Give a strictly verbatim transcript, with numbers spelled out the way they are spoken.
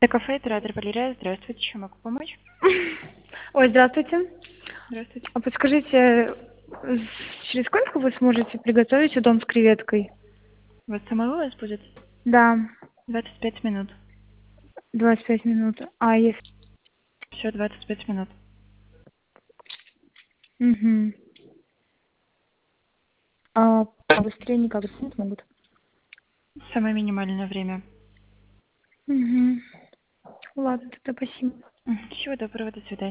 Это кафе «Оператор Валерия». Здравствуйте, чем могу помочь? Ой, здравствуйте. Здравствуйте. А подскажите, с- через сколько вы сможете приготовить удон с креветкой? У вас самовывоз у вас будет? Да, двадцать пять минут. двадцать пять минут. А если... Все, двадцать пять минут. Угу. А быстрее никак не смогут? Самое минимальное время. Угу. Ладно, тогда спасибо. М, Всего доброго, до свидания.